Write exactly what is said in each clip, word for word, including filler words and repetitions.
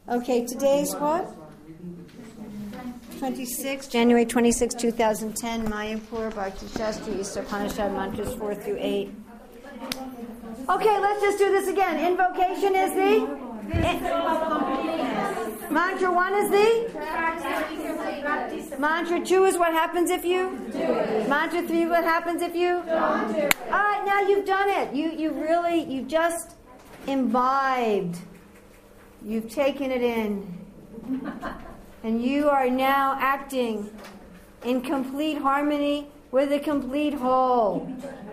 Okay, today's what? twenty-six, January twenty-sixth, two thousand ten, Mayapur, Bhakti Shastri, East Upanishad, mantras four through eight. Okay, let's just do this again. Invocation is the? In, mantra one is the? Mantra two is what happens if you? Mantra three, what happens if you? All right, now you've done it. You, you really, you just imbibed. You've taken it in. And you are now acting in complete harmony with a complete whole.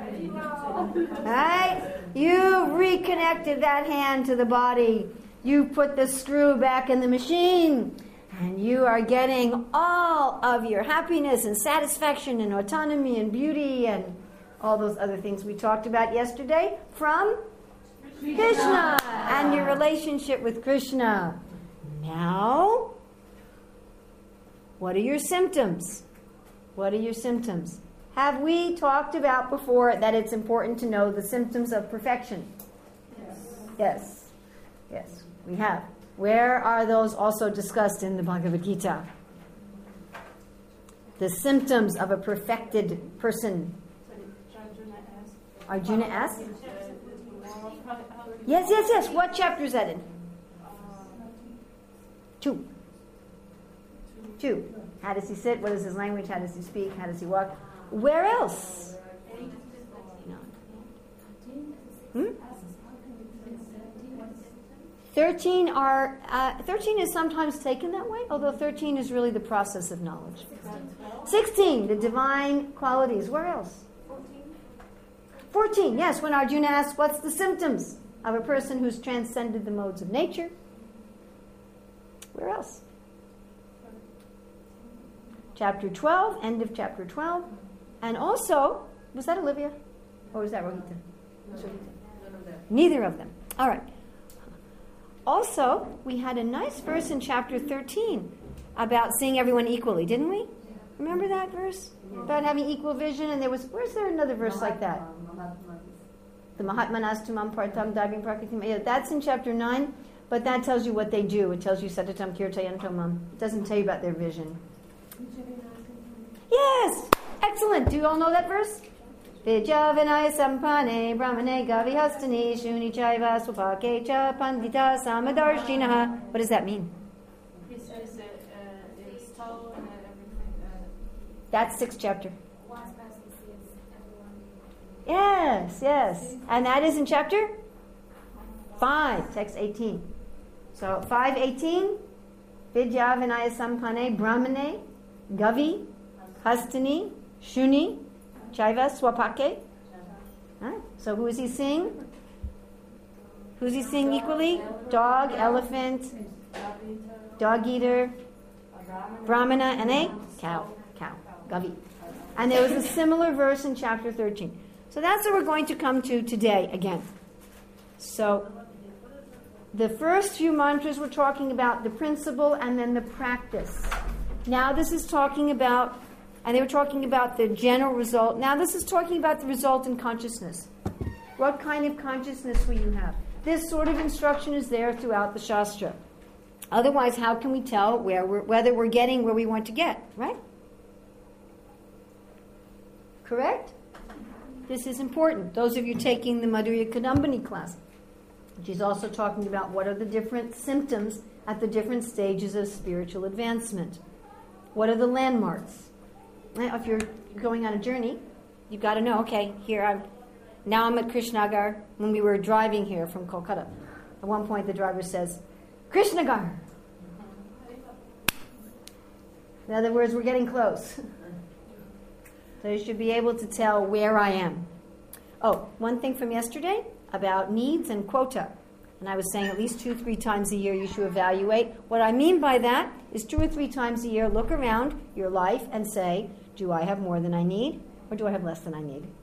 Right? You reconnected that hand to the body. You put the screw back in the machine. And you are getting all of your happiness and satisfaction and autonomy and beauty and all those other things we talked about yesterday from Krishna, Krishna and your relationship with Krishna. Now, what are your symptoms? What are your symptoms? Have we talked about before that it's important to know the symptoms of perfection? Yes. Yes. Yes, we have. Where are those also discussed in the Bhagavad Gita? The symptoms of a perfected person. Arjuna asked? Yes, yes, yes. What chapter is that in? Two. Two. How does he sit? What is his language? How does he speak? How does he walk? Where else? Hmm? Thirteen are uh, thirteen is sometimes taken that way, although thirteen is really the process of knowledge. Sixteen, the divine qualities. Where else? Fourteen, yes. When Arjuna asks, "What's the symptoms of a person who's transcended the modes of nature?" Where else? Chapter twelve, end of chapter twelve. And also, was that Olivia? Or was that Rohita? Neither of them. All right. Also, we had a nice verse in chapter thirteen about seeing everyone equally, didn't we? Remember that verse? About having equal vision, and there was, where's there another verse like that? The Mahatmanas tumam partam dagim prakritim. Yeah, that's in chapter nine, but that tells you what they do. It tells you satatam kirtayantomam. It doesn't tell you about their vision. Yes! Excellent. Do you all know that verse? Vidya vinaya sampane brahmane gavi hastani shuni chaiva swapake cha pandita samadarshinaha. What does that mean? He says that uh, it's tall and everything. Uh, That's sixth chapter. Yes, yes. And that is in chapter five, text eighteen. So five eighteen, Vidya vinaya sampane brahmane gavi hastani shuni Chaiva swapake. Huh? So who is he seeing? Who's he seeing equally? Dog, elephant, dog eater, brahmana, and a cow. Cow. Gavi. And there was a similar verse in chapter thirteen. So that's what we're going to come to today again. So the first few mantras were talking about the principle and then the practice. Now this is talking about And they were talking about the general result. Now this is talking about the result in consciousness. What kind of consciousness will you have? This sort of instruction is there throughout the Shastra. Otherwise, how can we tell where we're, whether we're getting where we want to get, right? Correct? This is important. Those of you taking the Madhurya Kadambini class, she's also talking about what are the different symptoms at the different stages of spiritual advancement. What are the landmarks? If you're going on a journey, you've got to know, okay, here I'm, now I'm at Krishnagar. When we were driving here from Kolkata, at one point the driver says, Krishnagar. In other words, we're getting close. So you should be able to tell where I am. Oh, one thing from yesterday about needs and quota. And I was saying at least two, three times a year you should evaluate. What I mean by that is two or three times a year, look around your life and say, do I have more than I need, or do I have less than I need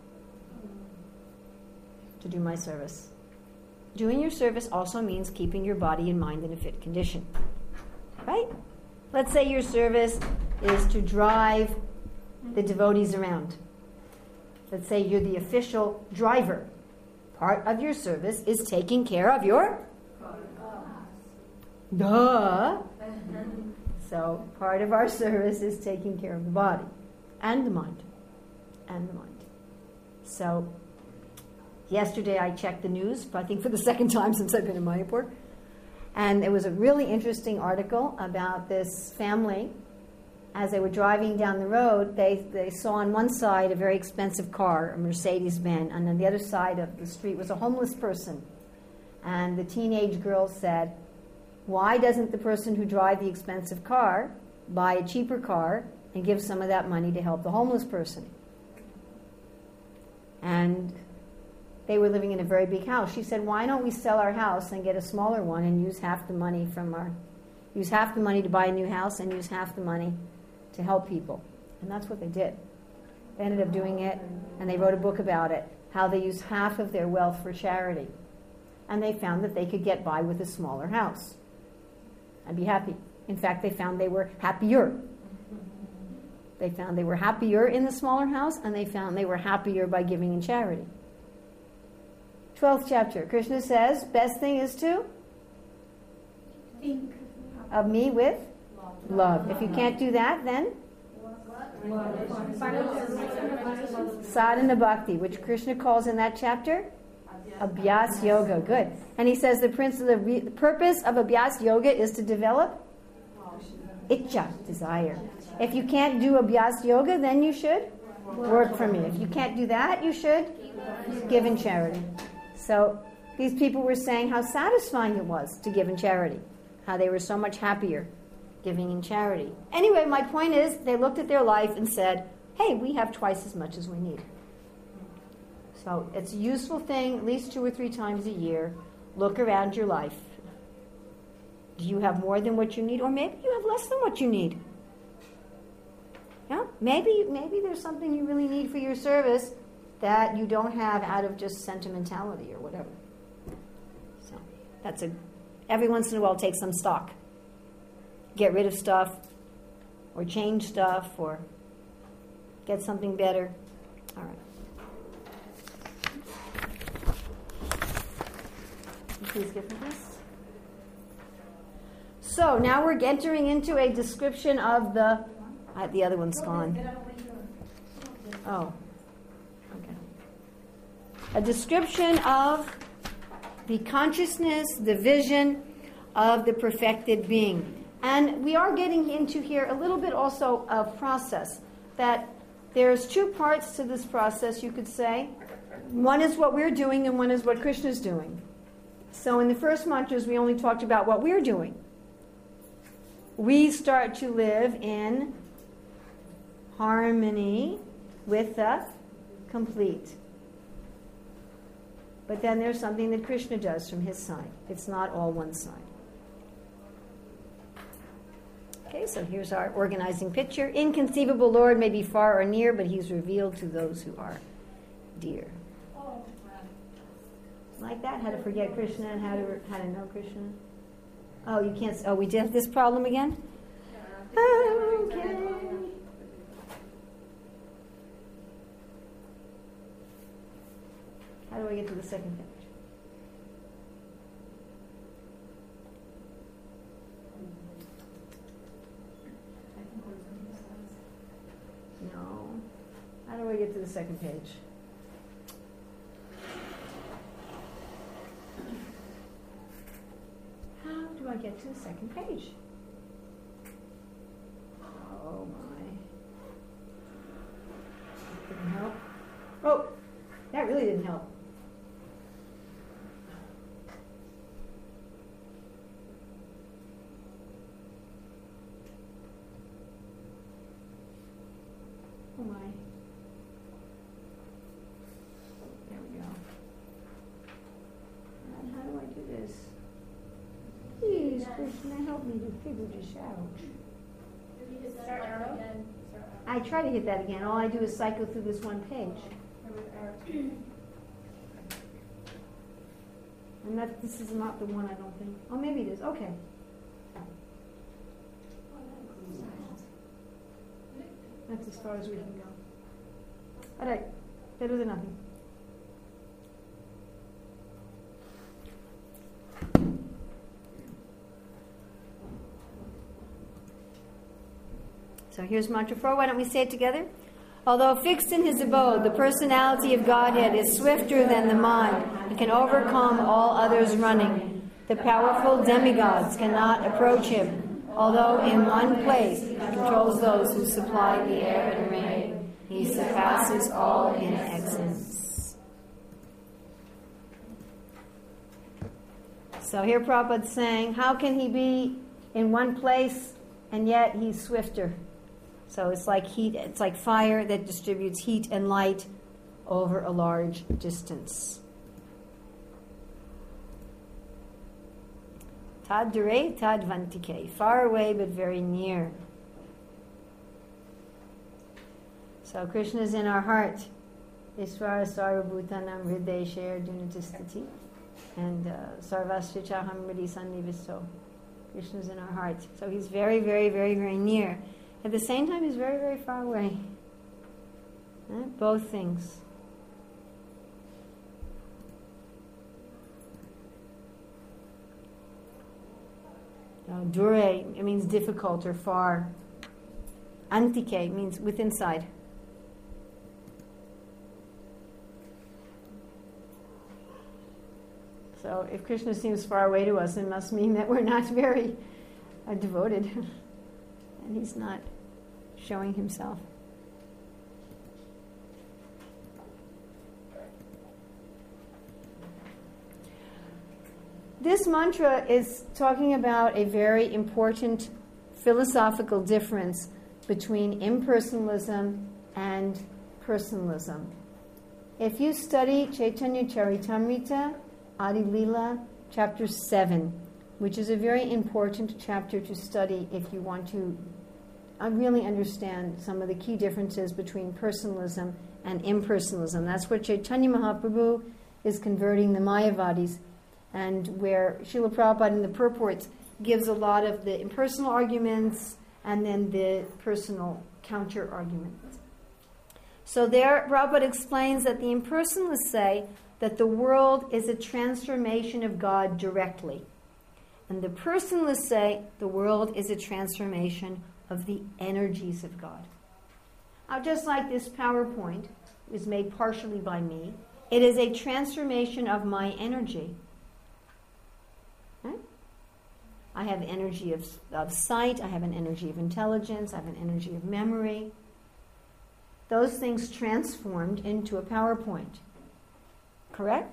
to do my service? Doing your service also means keeping your body and mind in a fit condition. Right? Let's say your service is to drive the devotees around. Let's say you're the official driver. Part of your service is taking care of your Duh. So part of our service is taking care of the body and the mind. And the mind. So yesterday I checked the news, I think for the second time since I've been in Mayapur. And there was a really interesting article about this family. As they were driving down the road, they, they saw on one side a very expensive car, a Mercedes-Benz, and on the other side of the street was a homeless person. And the teenage girl said, why doesn't the person who drives the expensive car buy a cheaper car and give some of that money to help the homeless person? And they were living in a very big house. She said, why don't we sell our house and get a smaller one and use half the money from our, use half the money to buy a new house and use half the money to help people. And that's what they did. They ended up doing it, and they wrote a book about it, how they used half of their wealth for charity. And they found that they could get by with a smaller house and be happy. In fact, they found they were happier. They found they were happier in the smaller house, and they found they were happier by giving in charity. twelfth chapter, Krishna says, best thing is to think of me with love. If you can't do that, then sadhana bhakti, which Krishna calls in that chapter abhyas yoga. Good. And he says the, prince, the, re, the purpose of abhyas yoga is to develop ichcha, desire. If you can't do abhyas yoga, then you should work for me. If you can't do that, you should give in charity. So these people were saying how satisfying it was to give in charity, how they were so much happier giving in charity. Anyway, my point is, they looked at their life and said, hey, we have twice as much as we need. So it's a useful thing, at least two or three times a year. Look around your life. Do you have more than what you need? Or maybe you have less than what you need. Yeah? Maybe, maybe there's something you really need for your service that you don't have out of just sentimentality or whatever. So that's a, every once in a while take some stock. Get rid of stuff, or change stuff, or get something better. All right. Please give me this. So now we're entering into a description of the... Uh, the other one's gone. Oh. Okay. A description of the consciousness, the vision of the perfected being. And we are getting into here a little bit also of process. That there's two parts to this process, you could say. One is what we're doing and one is what Krishna's doing. So in the first mantras, we only talked about what we're doing. We start to live in harmony with the complete. But then there's something that Krishna does from his side. It's not all one side. Okay, so here's our organizing picture. Inconceivable Lord may be far or near, but he's revealed to those who are dear. Like that? How to forget Krishna and how to how to know Krishna? Oh, you can't. Oh, we did have this problem again? Okay. How do I get to the second page? No. How do I get to the second page? How do I get to the second page? Oh my. That didn't help. Oh, that really didn't help. Oh my. There we go. And how do I do this? Please, Krishna, help me to figure this out. Start arrow again. I try to hit that again. All I do is cycle through this one page. And that this is not the one, I don't think. Oh, maybe it is. Okay. That's as far as we can go. All right. Better than nothing. So here's mantra four. Why don't we say it together? Although fixed in his abode, the personality of Godhead is swifter than the mind and can overcome all others running. The powerful demigods cannot approach him. Although in one place he controls those who supply the air and rain, he surpasses all in excellence. So here Prabhupada's saying, how can he be in one place and yet he's swifter? So it's like heat, it's like fire that distributes heat and light over a large distance. Tad dure, tad vantike, far away but very near. So Krishna is in our heart. Isvara sarvabhutanam hrideshe ardunatistati. And sarvasya chaham hridi sannivisto. Krishna is in our heart. So he's very, very, very, very near. At the same time, he's very, very far away. Eh? Both things. Uh, dure, it means difficult or far. Antike means with inside. So if Krishna seems far away to us, it must mean that we're not very uh, devoted. And he's not showing himself. This mantra is talking about a very important philosophical difference between impersonalism and personalism. If you study Chaitanya Charitamrita, Adi Lila, chapter seven, which is a very important chapter to study if you want to uh, really understand some of the key differences between personalism and impersonalism. That's where Chaitanya Mahaprabhu is converting the Mayavadis, and where Srila Prabhupada in the purports gives a lot of the impersonal arguments and then the personal counter arguments. So there, Prabhupada explains that the impersonalists say that the world is a transformation of God directly. And the personalists say the world is a transformation of the energies of God. Now, just like this PowerPoint is made partially by me, it is a transformation of my energy. Right? I have energy of, of sight, I have an energy of intelligence, I have an energy of memory. Those things transformed into a PowerPoint. Correct?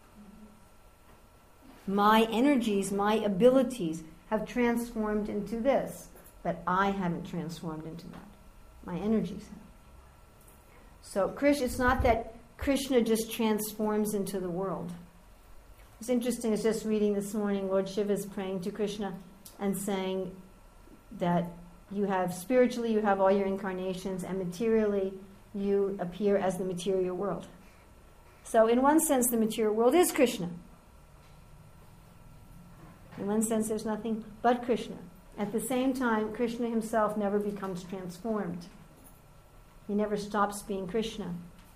My energies, my abilities have transformed into this, but I haven't transformed into that. My energies have. So Krishna, it's not that Krishna just transforms into the world. It's interesting, I was just reading this morning, Lord Shiva is praying to Krishna and saying that you have, spiritually you have all your incarnations, and materially you appear as the material world. So in one sense, the material world is Krishna. In one sense, there's nothing but Krishna. At the same time, Krishna himself never becomes transformed. He never stops being Krishna.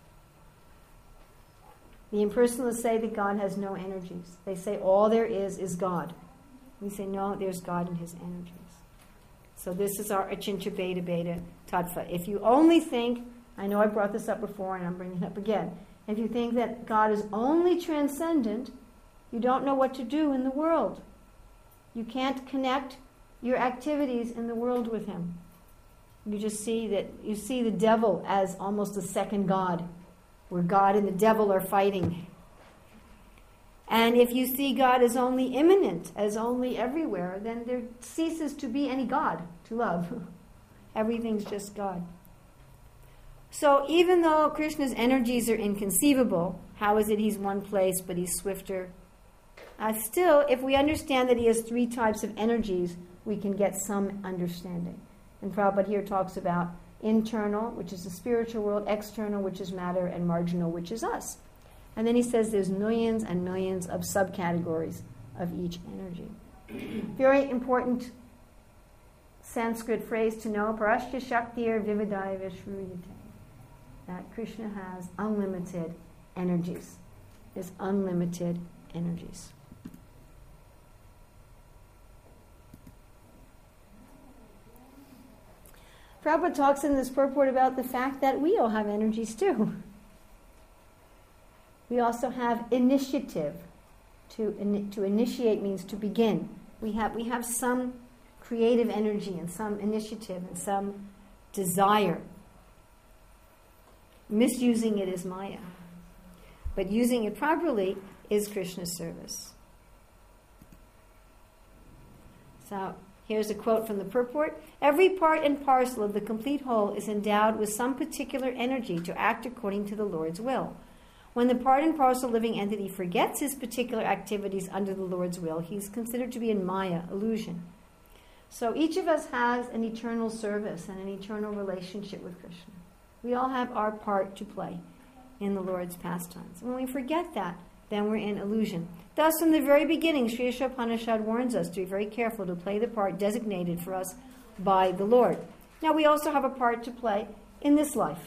The impersonalists say that God has no energies. They say all there is is God. We say, no, there's God in his energies. So this is our Achintya Beta Beta Tattva. If you only think, I know I brought this up before and I'm bringing it up again, if you think that God is only transcendent, you don't know what to do in the world. You can't connect your activities in the world with him. You just see that you see the devil as almost a second God, where God and the devil are fighting. And if you see God as only immanent, as only everywhere, then there ceases to be any God to love. Everything's just God. So even though Krishna's energies are inconceivable, how is it he's one place but he's swifter? Uh, still, if we understand that he has three types of energies, we can get some understanding. And Prabhupada here talks about internal, which is the spiritual world, external, which is matter, and marginal, which is us. And then he says there's millions and millions of subcategories of each energy. Very important Sanskrit phrase to know, Parashya Shaktir Vividaya Vishruyate. That Krishna has unlimited energies. There's unlimited energies. Prabhupada talks in this purport about the fact that we all have energies too. We also have initiative. To, in, to initiate means to begin. We have, we have some creative energy and some initiative and some desire. Misusing it is Maya. But using it properly is Krishna's service. So, here's a quote from the purport. Every part and parcel of the complete whole is endowed with some particular energy to act according to the Lord's will. When the part and parcel living entity forgets his particular activities under the Lord's will, he's considered to be in Maya, illusion. So each of us has an eternal service and an eternal relationship with Krishna. We all have our part to play in the Lord's pastimes. When we forget that, then we're in illusion. Thus, from the very beginning, Sri Ishopanishad warns us to be very careful to play the part designated for us by the Lord. Now, we also have a part to play in this life.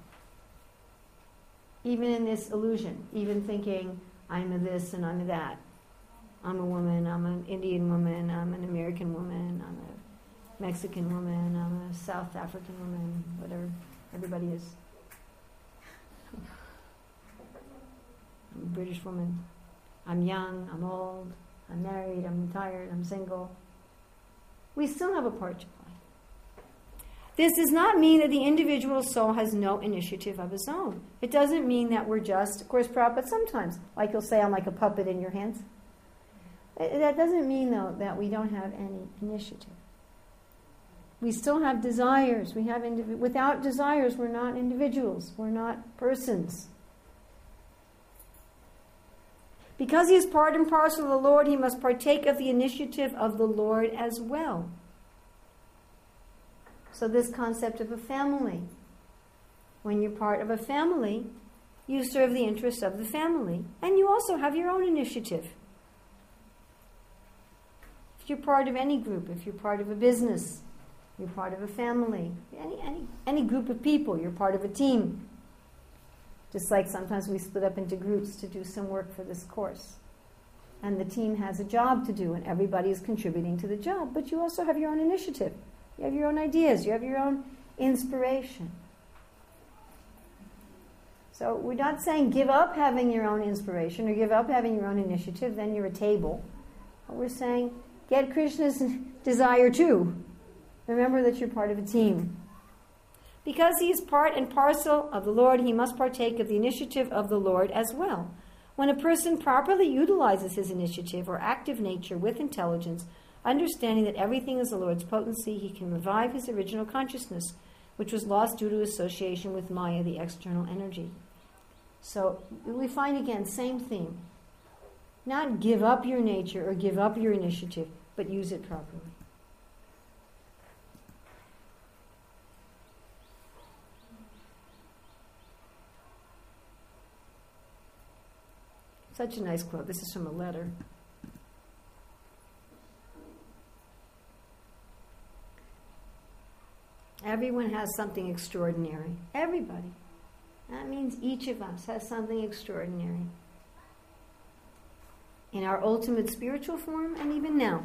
Even in this illusion, even thinking, I'm a this and I'm a that. I'm a woman, I'm an Indian woman, I'm an American woman, I'm a Mexican woman, I'm a South African woman, whatever everybody is. I'm a British woman. I'm young, I'm old, I'm married, I'm retired, I'm single. We still have a part to play. This does not mean that the individual soul has no initiative of its own. It doesn't mean that we're just, of course, Prabhupada, sometimes, like you'll say, I'm like a puppet in your hands. That doesn't mean, though, that we don't have any initiative. We still have desires. We have indiv- Without desires, we're not individuals. We're not persons. Because he is part and parcel of the Lord, he must partake of the initiative of the Lord as well. So this concept of a family. When you're part of a family, you serve the interests of the family. And you also have your own initiative. If you're part of any group, if you're part of a business, you're part of a family, any, any, any group of people, you're part of a team. Just like sometimes we split up into groups to do some work for this course. And the team has a job to do, and everybody is contributing to the job. But you also have your own initiative. You have your own ideas. You have your own inspiration. So we're not saying give up having your own inspiration or give up having your own initiative, then you're a table. But we're saying get Krishna's desire too. Remember that you're part of a team. Because he is part and parcel of the Lord, he must partake of the initiative of the Lord as well. When a person properly utilizes his initiative or active nature with intelligence, understanding that everything is the Lord's potency, he can revive his original consciousness, which was lost due to association with Maya, the external energy. So we find again, same theme. Not give up your nature or give up your initiative, but use it properly. Such a nice quote. This is from a letter. Everyone has something extraordinary. Everybody. That means each of us has something extraordinary. In our ultimate spiritual form and even now.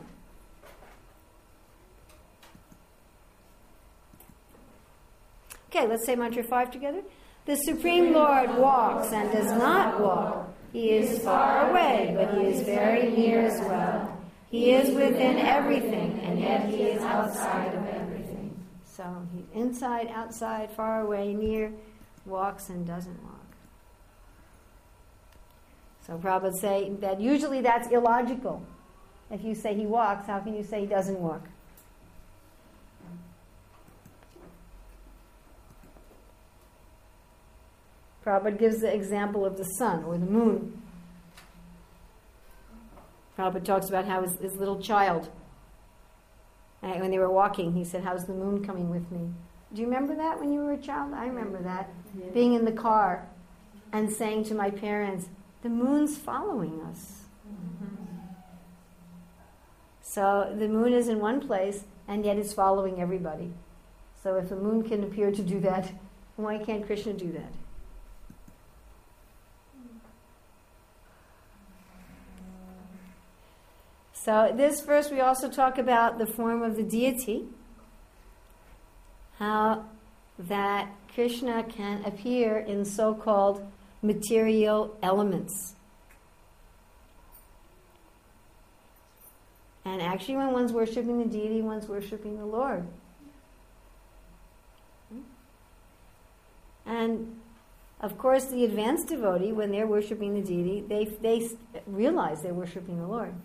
Okay, let's say mantra five together. The Supreme Lord walks and does not walk. He is far away, but he is very near as well. He is within everything, and yet he is outside of everything. So he's inside, outside, far away, near, walks and doesn't walk. So Prabhupada say that usually that's illogical. If you say he walks, how can you say he doesn't walk? Prabhupada gives the example of the sun or the moon. Prabhupada talks about how his, his little child, and when they were walking, he said, how's the moon coming with me? Do you remember that when you were a child? I remember that. Yeah. Being in the car and saying to my parents, the moon's following us. Mm-hmm. So the moon is in one place, and yet it's following everybody. So if the moon can appear to do that, why can't Krishna do that? So this verse we also talk about the form of the deity. how that Krishna can appear in so-called material elements. And actually when one's worshipping the deity, one's worshipping the Lord. And of course the advanced devotee, when they're worshipping the deity, they, they realize they're worshipping the Lord.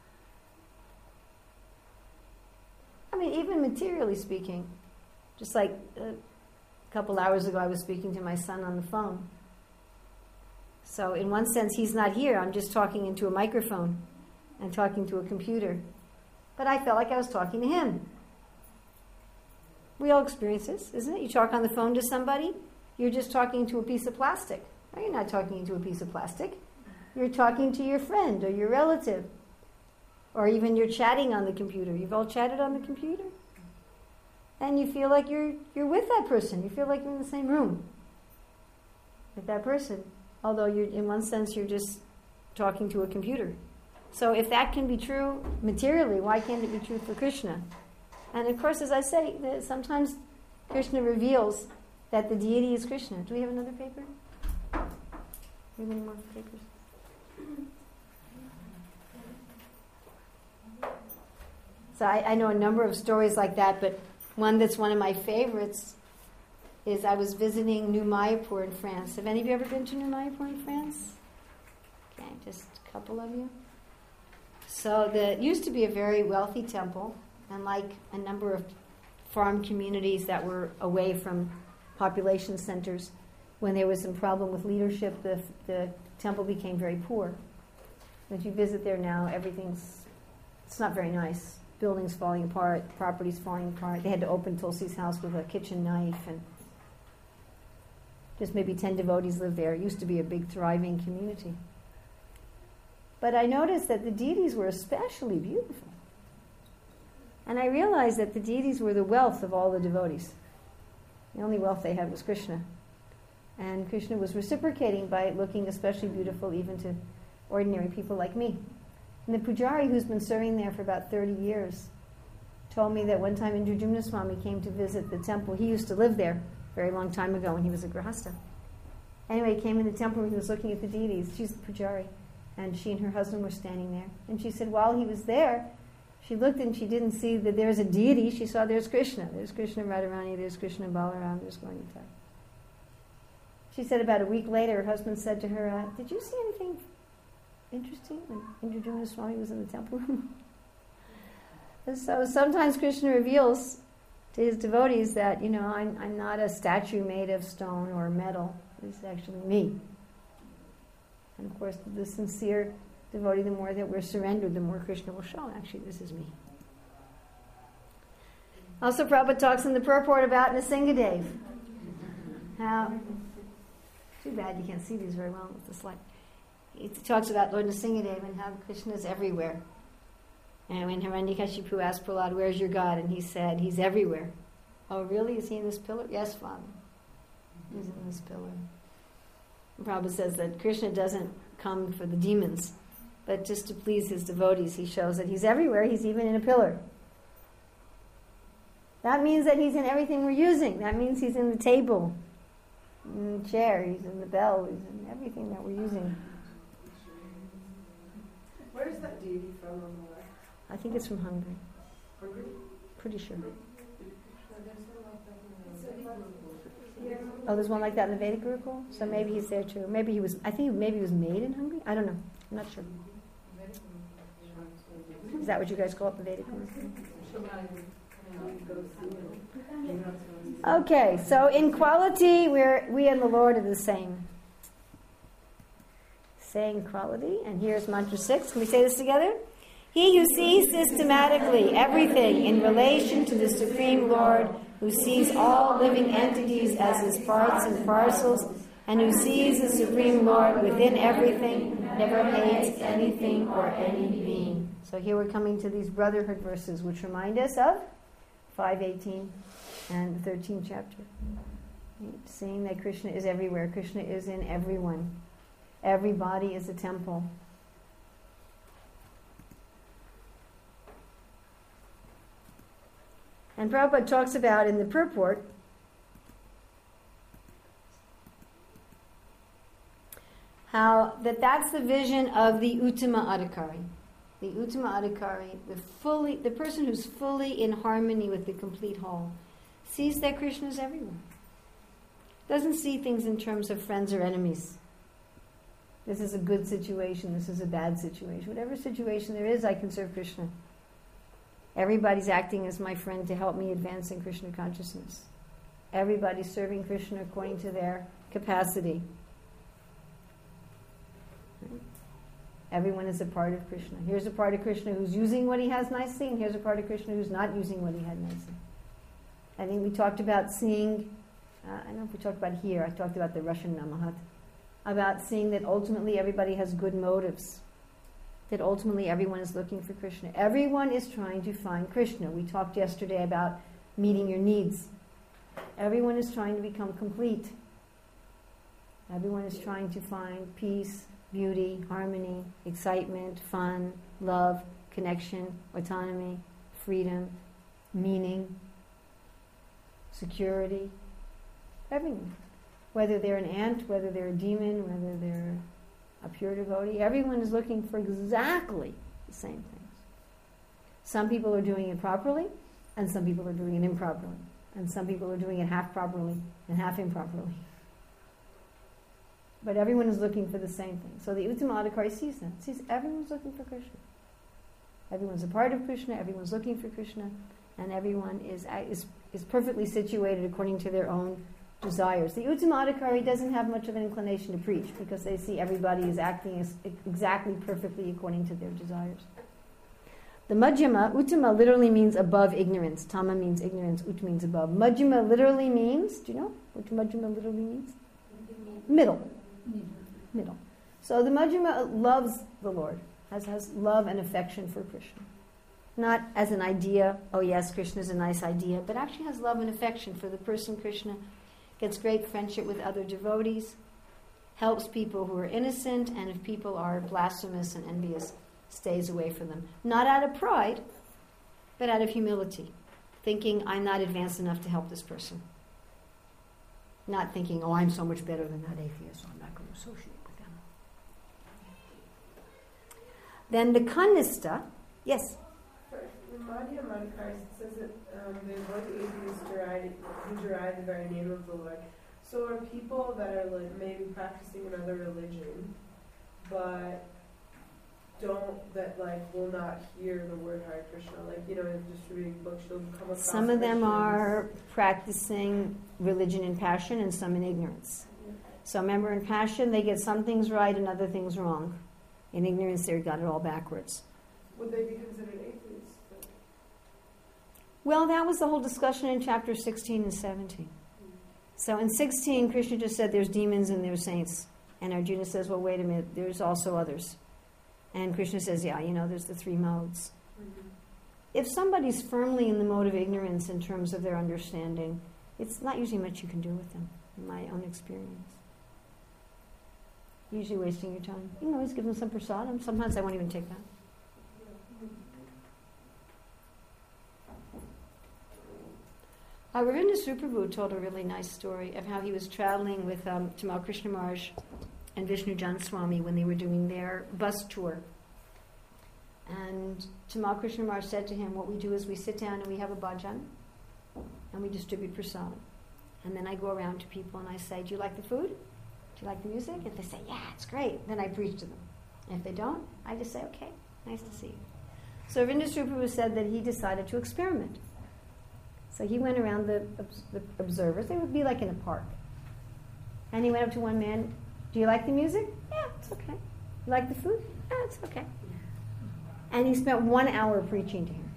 I mean, even materially speaking, just like a couple hours ago I was speaking to my son on the phone. So in one sense he's not here, I'm just talking into a microphone and talking to a computer. But I felt like I was talking to him. We all experience this, isn't it? You talk on the phone to somebody, you're just talking to a piece of plastic. No, you're not talking to a piece of plastic. You're talking to your friend or your relative. Or even you're chatting on the computer. You've all chatted on the computer? And you feel like you're you're with that person. You feel like you're in the same room with that person. Although you're, in one sense you're just talking to a computer. So if that can be true materially, why can't it be true for Krishna? And of course, as I say, sometimes Krishna reveals that the deity is Krishna. Do we have another paper? Do we have any more papers? So I, I know a number of stories like that, but one that's one of my favorites is I was visiting New Mayapur in France. Have any of you ever been to New Mayapur in France? Okay, just a couple of you. So the, it used to be a very wealthy temple, and like a number of farm communities that were away from population centers, when there was some problem with leadership, the, the temple became very poor. If you visit there now, everything's, it's not very nice. Buildings falling apart, properties falling apart. They had to open Tulsi's house with a kitchen knife, and just maybe ten devotees live there. It used to be a big, thriving community. But I noticed that the deities were especially beautiful. And I realized that the deities were the wealth of all the devotees. The only wealth they had was Krishna. And Krishna was reciprocating by looking especially beautiful even to ordinary people like me. And the Pujari, who's been serving there for about thirty years, told me that one time Indradyumna Swami came to visit the temple. He used to live there a very long time ago when he was a Grihastha. Anyway, he came in the temple and he was looking at the deities. She's the Pujari. And she and her husband were standing there. And she said while he was there, she looked and she didn't see that there was a deity. She saw there's Krishna. There's Krishna Radharani, there's Krishna Balaram, there's Gauranitai. She said about a week later, her husband said to her, uh, did you see anything interesting when Indradyumna Swami was in the temple room? So sometimes Krishna reveals to his devotees that, you know, I'm, I'm not a statue made of stone or metal. It's actually me. And of course, the sincere devotee, the more that we're surrendered, the more Krishna will show, actually, this is me. Also, Prabhupada talks in the purport about Nrsingadev. How, too bad you can't see these very well with the slide. He talks about Lord Nrsingadev and how Krishna is everywhere. And when Hiranyakashipu asked Prahlad, where's your God? And he said, he's everywhere. Oh, really? Is he in this pillar? Yes, Father. He's in this pillar. And Prabhupada says that Krishna doesn't come for the demons, but just to please his devotees. He shows that he's everywhere. He's even in a pillar. That means that he's in everything we're using. That means he's in the table, in the chair, he's in the bell, he's in everything that we're using. Where is that deity from on the left? I think it's from Hungary. Hungary? Pretty sure. Oh, there's one like that in the Vedic Gurukul? So maybe he's there too. Maybe he was, I think maybe he was made in Hungary? I don't know. I'm not sure. Is that what you guys call it, the Vedic Gurukul? Okay, so in quality, we're, we and the Lord are the same. Same quality. And here's mantra six. Can we say this together? He who sees systematically everything in relation to the Supreme Lord, who sees all living entities as his parts and parcels, and who sees the Supreme Lord within everything, never hates anything or any being. So here we're coming to these brotherhood verses, which remind us of five eighteen and the thirteenth chapter. Saying that Krishna is everywhere. Krishna is in everyone. Every body is a temple. And Prabhupada talks about in the purport how that that's the vision of the Uttama Adhikari. The Uttama Adhikari, the fully, the person who's fully in harmony with the complete whole, sees that Krishna is everywhere. Doesn't see things in terms of friends or enemies. This is a good situation, this is a bad situation. Whatever situation there is, I can serve Krishna. Everybody's acting as my friend to help me advance in Krishna consciousness. Everybody's serving Krishna according to their capacity. Everyone is a part of Krishna. Here's a part of Krishna who's using what he has nicely, and here's a part of Krishna who's not using what he had nicely. I think we talked about seeing, uh, I don't know if we talked about here, I talked about the Russian Namahat, about seeing that ultimately everybody has good motives, that ultimately everyone is looking for Krishna. Everyone is trying to find Krishna. We talked yesterday about meeting your needs. Everyone is trying to become complete. Everyone is trying to find peace, beauty, harmony, excitement, fun, love, connection, autonomy, freedom, meaning, security, everyone. Whether they're an ant, whether they're a demon, whether they're a pure devotee, everyone is looking for exactly the same things. Some people are doing it properly, and some people are doing it improperly. And some people are doing it half properly and half improperly. But everyone is looking for the same thing. So the Uttama Adhikari sees that. Sees everyone's looking for Krishna. Everyone's a part of Krishna, everyone's looking for Krishna, and everyone is, is, is perfectly situated according to their own desires. The Uttama Adhikari doesn't have much of an inclination to preach because they see everybody is acting as exactly perfectly according to their desires. The Madhyama, Uttama literally means above ignorance. Tama means ignorance, Ut means above. Madhyama literally means, do you know what Madhyama literally means? Middle. Middle. So the Madhyama loves the Lord, has, has love and affection for Krishna. Not as an idea, oh yes, Krishna is a nice idea, but actually has love and affection for the person Krishna, gets great friendship with other devotees, helps people who are innocent, and if people are blasphemous and envious, stays away from them. Not out of pride, but out of humility, thinking, I'm not advanced enough to help this person. Not thinking, oh, I'm so much better than that atheist, so I'm not going to associate with them. Then the Kanista, yes? For the Madhya Madhikars, it says that um, they avoid the atheists deride, who deride the very name of the Lord. So are people that are like maybe practicing another religion, but don't, that like will not hear the word Hare Krishna, like, you know, just reading books, you'll come across Some of them Christians. are practicing religion in passion and some in ignorance. So remember, in passion, they get some things right and other things wrong. In ignorance, they've got it all backwards. Would they be considered atheists? Well, that was the whole discussion in chapter sixteen and seventeen. So in sixteen, Krishna just said there's demons and there's saints. And Arjuna says, well, wait a minute, there's also others. And Krishna says, yeah, you know, there's the three modes. Mm-hmm. If somebody's firmly in the mode of ignorance in terms of their understanding, it's not usually much you can do with them, in my own experience. Usually wasting your time. You can always give them some prasadam. Sometimes I won't even take that. Uh, Ravindas Ruprabhu told a really nice story of how he was traveling with um, Tamal Krishna Maharaj and Vishnu Jan Swami when they were doing their bus tour. And Tamal Krishna Maharaj said to him, what we do is we sit down and we have a bhajan and we distribute prasadam. And then I go around to people and I say, do you like the food? Do you like the music? If they say, yeah, it's great, then I preach to them. And if they don't, I just say, okay, nice to see you. So Ravindas Ruprabhu said that he decided to experiment. So he went around the, the observers. They would be like in a park. And he went up to one man, do you like the music? Yeah, it's okay. You like the food? Yeah, it's okay. And he spent one hour preaching to him.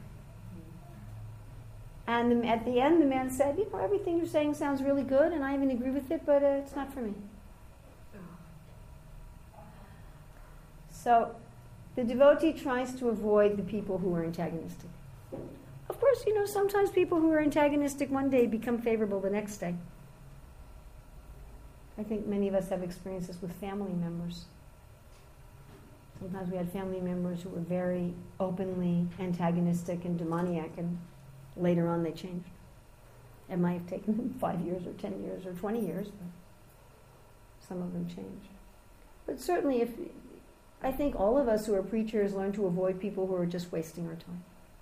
And the, at the end, the man said, you know, everything you're saying sounds really good, and I even agree with it, but uh, it's not for me. So the devotee tries to avoid the people who are antagonistic. Of course, you know, sometimes people who are antagonistic one day become favorable the next day. I think many of us have experiences with family members. Sometimes we had family members who were very openly antagonistic and demoniac, and Later on they changed. It might have taken them five years or ten years or twenty years, but some of them changed. But certainly if, I think all of us who are preachers learn to avoid people who are just wasting our time.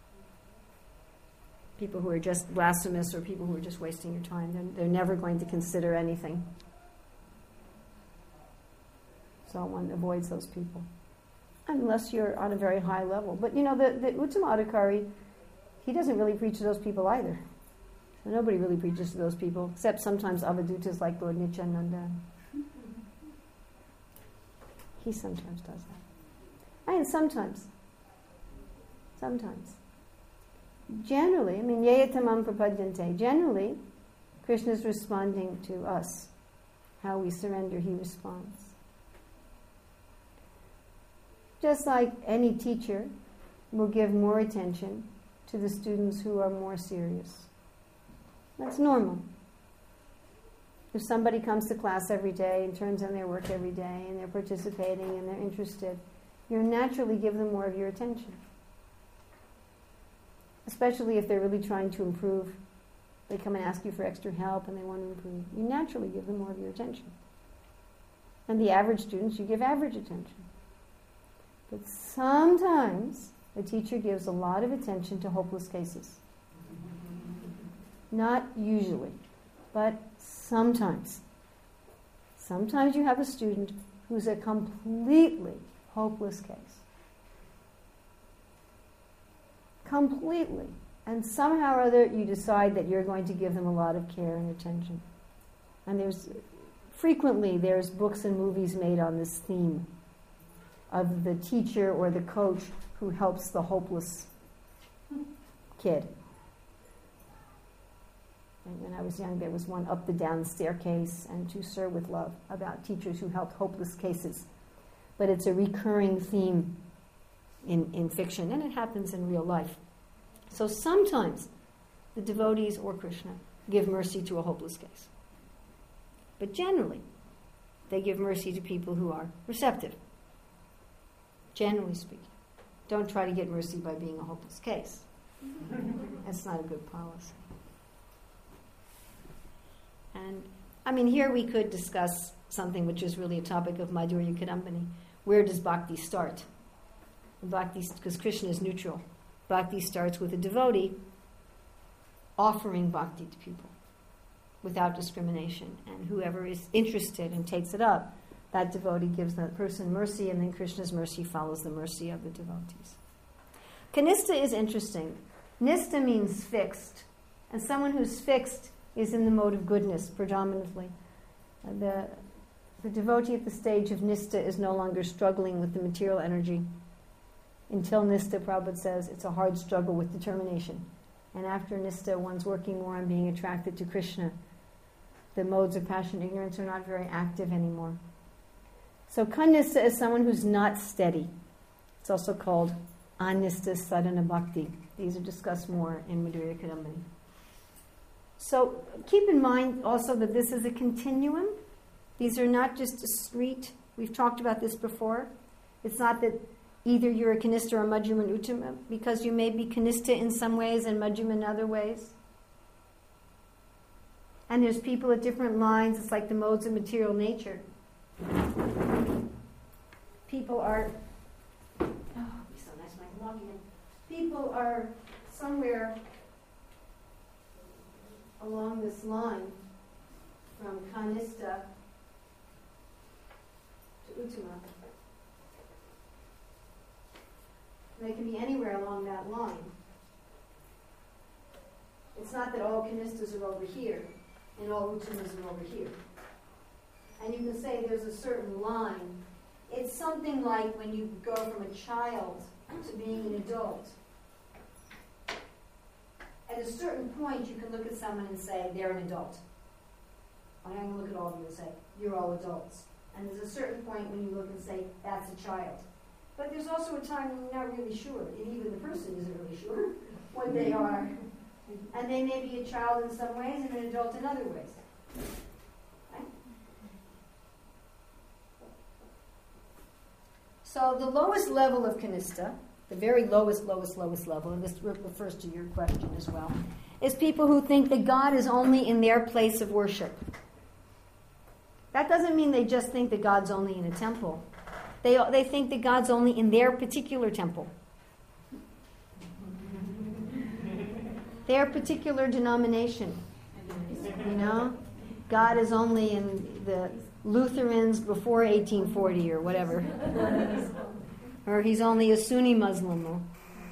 People who are just blasphemous or people who are just wasting your time. They're, they're never going to consider anything. So one avoids those people. Unless you're on a very high level. But you know, the, the Uttama Adhikari, he doesn't really preach to those people either. So nobody really preaches to those people, except sometimes Avadutas like Lord Nityananda. He sometimes does that. And sometimes. Sometimes. Generally, I mean, Yeyatamam prapadyante. Generally, Krishna is responding to us. How we surrender, he responds. Just like any teacher will give more attention to the students who are more serious. That's normal. If somebody comes to class every day and turns in their work every day and they're participating and they're interested, you'll naturally give them more of your attention. Especially if they're really trying to improve. They come and ask you for extra help and they want to improve. You naturally give them more of your attention. And the average students, you give average attention. But sometimes the teacher gives a lot of attention to hopeless cases. Not usually, but sometimes. Sometimes you have a student who's a completely hopeless case. Completely. And somehow or other you decide that you're going to give them a lot of care and attention. And there's frequently there's books and movies made on this theme of the teacher or the coach who helps the hopeless kid. And when I was young, there was one Up the Down Staircase and To Sir with Love about teachers who helped hopeless cases. But it's a recurring theme in, in fiction, and it happens in real life. So sometimes the devotees or Krishna give mercy to a hopeless case. But generally, they give mercy to people who are receptive. Generally speaking. Don't try to get mercy by being a hopeless case. That's not a good policy. And, I mean, here we could discuss something which is really a topic of Madhurya Kadambini. Where does bhakti start? Bhakti, because Krishna is neutral. Bhakti starts with a devotee offering bhakti to people without discrimination. And whoever is interested and takes it up, that devotee gives that person mercy, and then Krishna's mercy follows the mercy of the devotees. Kanistha is interesting. Nistha means fixed. And someone who's fixed is in the mode of goodness, predominantly. Uh, the, the devotee at the stage of Nistha is no longer struggling with the material energy. Until Nistha, Prabhupada says, it's a hard struggle with determination. And after Nistha, one's working more on being attracted to Krishna. The modes of passion and ignorance are not very active anymore. So Kanistha is someone who's not steady. It's also called Anistha Sadhana Bhakti. These are discussed more in Madhurya Kadambini. So keep in mind also that this is a continuum. These are not just discrete. We've talked about this before. It's not that either you're a Kanistha or a Madhyama and Uttama, because you may be Kanistha in some ways and Madhyama in other ways. And there's people at different lines. It's like the modes of material nature. People are, oh, it'd be so nice when I can walk in. People are somewhere along this line from Kanistha to Uttama. They can be anywhere along that line. It's not that all Kanishthas are over here and all Uttamas are over here. And you can say there's a certain line. It's something like when you go from a child to being an adult. At a certain point, you can look at someone and say, they're an adult. I'm going to look at all of you and say, you're all adults. And there's a certain point when you look and say, that's a child. But there's also a time when you're not really sure, and even the person isn't really sure what they are. And they may be a child in some ways and an adult in other ways. Right? So the lowest level of Kanistha the very lowest, lowest, lowest level, and this refers to your question as well, is people who think that God is only in their place of worship. That doesn't mean they just think that God's only in a temple. They, they think that God's only in their particular temple. Their particular denomination. You know? God is only in the Lutherans before eighteen forty or whatever. Or he's only a Sunni Muslim. Or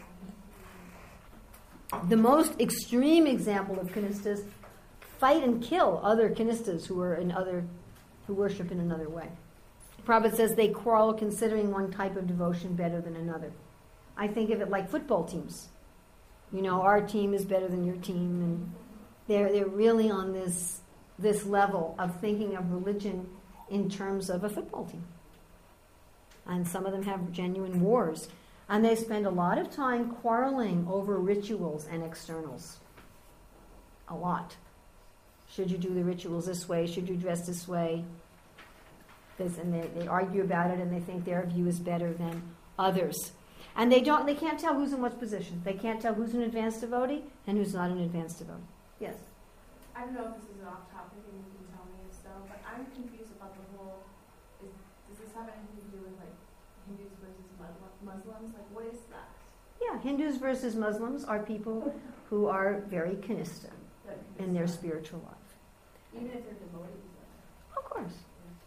the most extreme example of Kanistas fight and kill other Kanistas who are in other, who worship in another way. Prabhupada says they quarrel considering one type of devotion better than another. I think of it like football teams. You know, our team is better than your team, and they're they're really on this this level of thinking of religion in terms of a football team. And some of them have genuine wars. And they spend a lot of time quarreling over rituals and externals. A lot. Should you do the rituals this way? Should you dress this way? This, and they, they argue about it, and they think their view is better than others. And they don't. They can't tell who's in what position. They can't tell who's an advanced devotee and who's not an advanced devotee. Yes? I don't know if this is an off topic and you can tell me if so, but I'm confused about the whole, is, does this have anything to do with like Hindus versus Muslims? Like what is that? Yeah, Hindus versus Muslims are people who are very Kanista in their spiritual life. Even if they're devotees? Of course.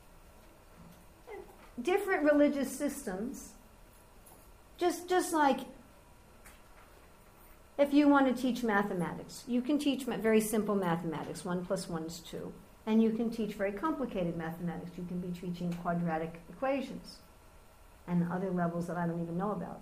Different religious systems, just just like if you want to teach mathematics, you can teach ma- very simple mathematics, one plus one is two. And you can teach very complicated mathematics. You can be teaching quadratic equations and other levels that I don't even know about.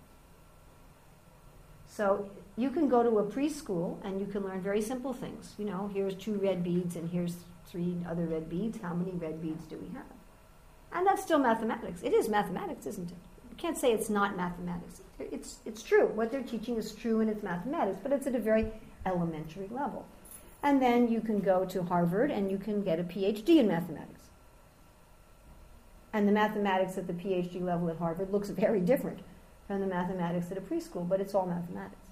So you can go to a preschool and you can learn very simple things. You know, here's two red beads and here's three other red beads. How many red beads do we have? And that's still mathematics. It is mathematics, isn't it? You can't say it's not mathematics. It's it's true. What they're teaching is true and it's mathematics, but it's at a very elementary level. And then you can go to Harvard and you can get a P H D in mathematics. And the mathematics at the P H D level at Harvard looks very different from the mathematics at a preschool, but it's all mathematics.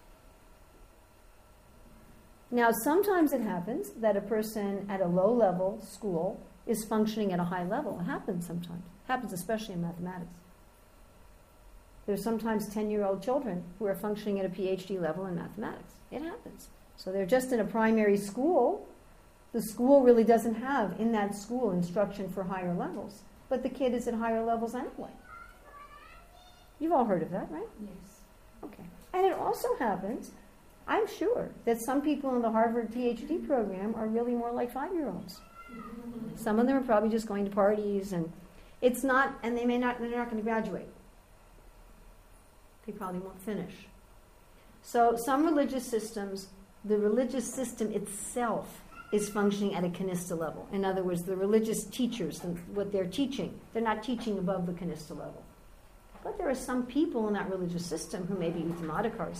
Now, sometimes it happens that a person at a low-level school is functioning at a high level. It happens sometimes. It happens especially in mathematics. There's sometimes ten-year-old children who are functioning at a P H D level in mathematics. It happens. So they're just in a primary school. The school really doesn't have, in that school, instruction for higher levels. But the kid is at higher levels anyway. You've all heard of that, right? Yes. Okay. And it also happens, I'm sure, that some people in the Harvard P H D program are really more like five-year-olds. Some of them are probably just going to parties, and it's not, and they may not, they're not going to graduate. They probably won't finish. So some religious systems, the religious system itself is functioning at a Kanista level. In other words, the religious teachers, what they're teaching, they're not teaching above the Kanista level. But there are some people in that religious system who may be Uttamadhikars,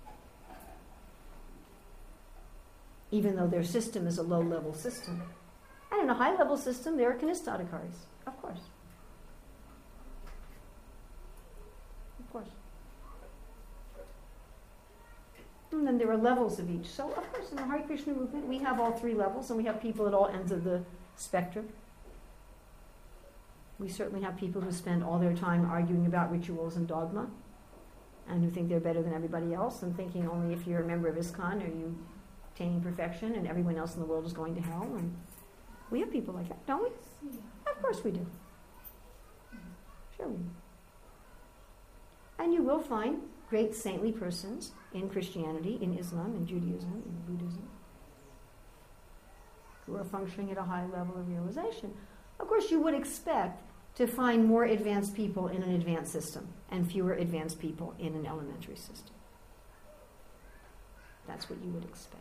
even though their system is a low-level system. And in a high-level system, there are Kanistadhikaris, of course. Of course. And then there are levels of each. So, of course, in the Hare Krishna movement, we have all three levels, and we have people at all ends of the spectrum. We certainly have people who spend all their time arguing about rituals and dogma, and who think they're better than everybody else, and thinking only if you're a member of ISKCON are you attaining perfection, and everyone else in the world is going to hell. And we have people like that, don't we? Yeah. Of course we do. Sure we do. And you will find great saintly persons in Christianity, in Islam, in Judaism, in Buddhism, who are functioning at a high level of realization. Of course, you would expect to find more advanced people in an advanced system and fewer advanced people in an elementary system. That's what you would expect.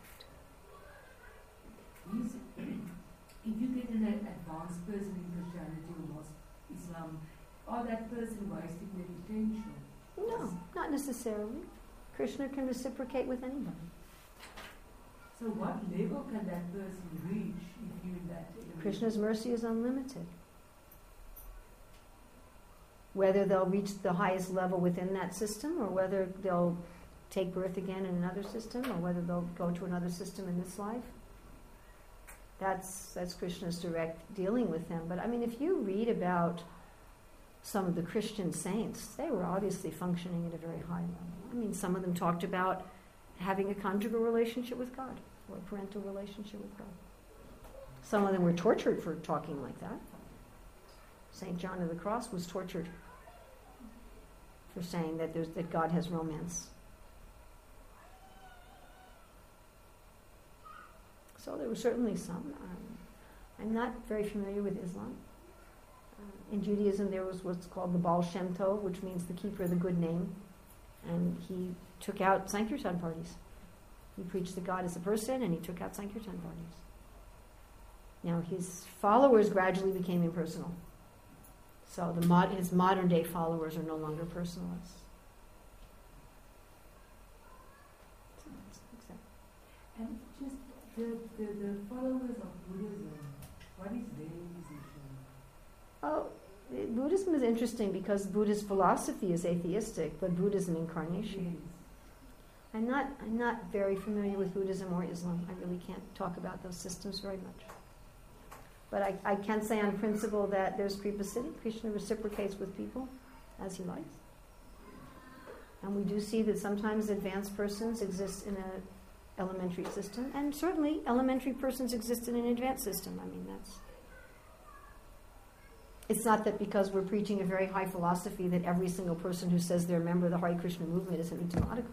Is, if you get an advanced person in Christianity or Islam, are that person wasting their potential? No, not necessarily. Krishna can reciprocate with anybody. So what level can that person reach if you're in that area? Krishna's mercy is unlimited. whether they'll reach the highest level within that system, or whether they'll take birth again in another system, or whether they'll go to another system in this life. That's that's Krishna's direct dealing with them. But I mean, if you read about some of the Christian saints, they were obviously functioning at a very high level. I mean, some of them talked about having a conjugal relationship with God, or a parental relationship with God. Some of them were tortured for talking like that. Saint John of the Cross was tortured for saying that there's that God has romance. So there were certainly some. Um, I'm not very familiar with Islam. Uh, in Judaism, there was what's called the Baal Shem Tov, which means the keeper of the good name. And he took out Sankirtan parties. He preached that God is a person, and he took out Sankirtan parties. Now, his followers gradually became impersonal. So the mod- his modern-day followers are no longer personalists. So that's, that's that. And just the, the, the followers of Buddhism, what is their position? Oh, Buddhism is interesting because Buddhist philosophy is atheistic, but Buddha is an incarnation. Yes. I'm not, I'm not very familiar with Buddhism or Islam. I really can't talk about those systems very much. But I, I can say on principle that there's Kripasiddhi. Krishna reciprocates with people as he likes. And we do see that sometimes advanced persons exist in an elementary system, and certainly elementary persons exist in an advanced system. I mean, that's... It's not that because we're preaching a very high philosophy that every single person who says they're a member of the Hare Krishna movement is an Uttamaddhika.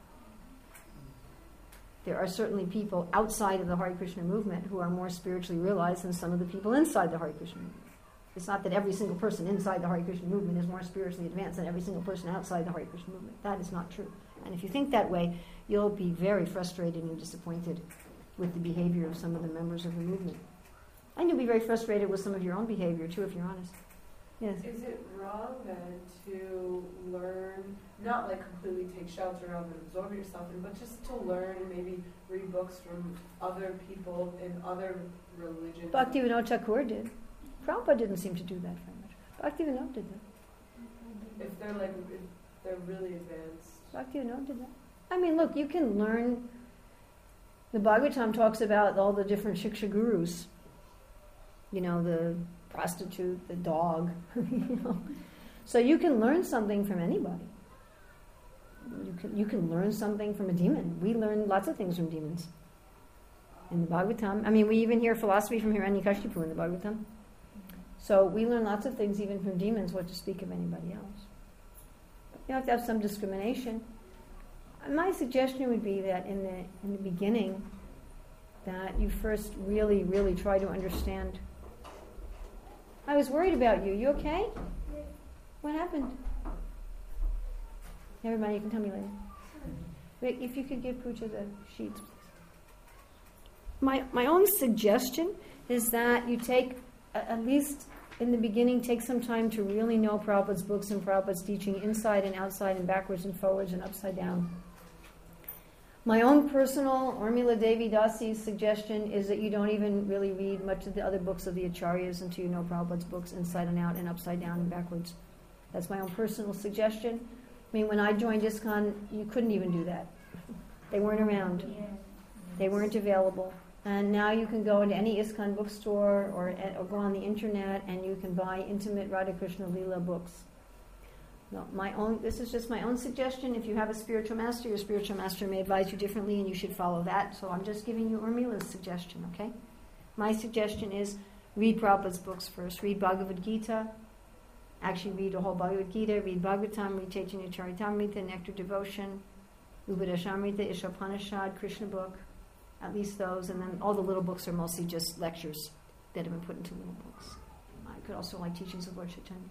There are certainly people outside of the Hare Krishna movement who are more spiritually realized than some of the people inside the Hare Krishna movement. It's not that every single person inside the Hare Krishna movement is more spiritually advanced than every single person outside the Hare Krishna movement. That is not true. And if you think that way, you'll be very frustrated and disappointed with the behavior of some of the members of the movement. And you'll be very frustrated with some of your own behavior, too, if you're honest. Yes? Is it wrong then to learn, not like completely take shelter of and absorb yourself in, but just to learn and maybe read books from other people in other religions? Bhaktivinoda Thakur did. Prabhupada didn't seem to do that very much. Bhaktivinoda did that. If they're like, if they're really advanced. Bhaktivinoda did that. I mean, look, you can learn. The Bhagavatam talks about all the different Shiksha gurus. You know, the prostitute, the dog, you know. So you can learn something from anybody. You can, you can learn something from a demon. We learn lots of things from demons. In the Bhagavatam. I mean, we even hear philosophy from Hiranyakashipu in the Bhagavatam. So we learn lots of things even from demons, what to speak of anybody else. You have to have some discrimination. My suggestion would be that in the in the beginning, that you first really, really try to understand. I was worried about you. You okay? What happened? Never mind, you can tell me later. Wait, if you could give Pooja the sheets, please. My, my own suggestion is that you take, uh, at least in the beginning, take some time to really know Prabhupada's books and Prabhupada's teaching inside and outside and backwards and forwards and upside down. My own personal, Urmila Devi Dasi's suggestion is that you don't even really read much of the other books of the Acharyas until you know Prabhupada's books inside and out and upside down and backwards. That's my own personal suggestion. I mean, when I joined ISKCON, you couldn't even do that. They weren't around. They weren't available. And now you can go into any ISKCON bookstore or, or go on the internet and you can buy intimate Radha Krishna Leela books. No, my own. This is just my own suggestion. If you have a spiritual master, your spiritual master may advise you differently, and you should follow that. So I'm just giving you Urmila's suggestion, okay? My suggestion is read Prabhupada's books first. Read Bhagavad Gita. Actually, read the whole Bhagavad Gita. Read Bhagavatam. Read Chaitanya Charitamrita, Nectar Devotion, Upadeshamrita, Ishopanishad, Krishna book. At least those, and then all the little books are mostly just lectures that have been put into little books. I could also like teachings of Lord Chaitanya.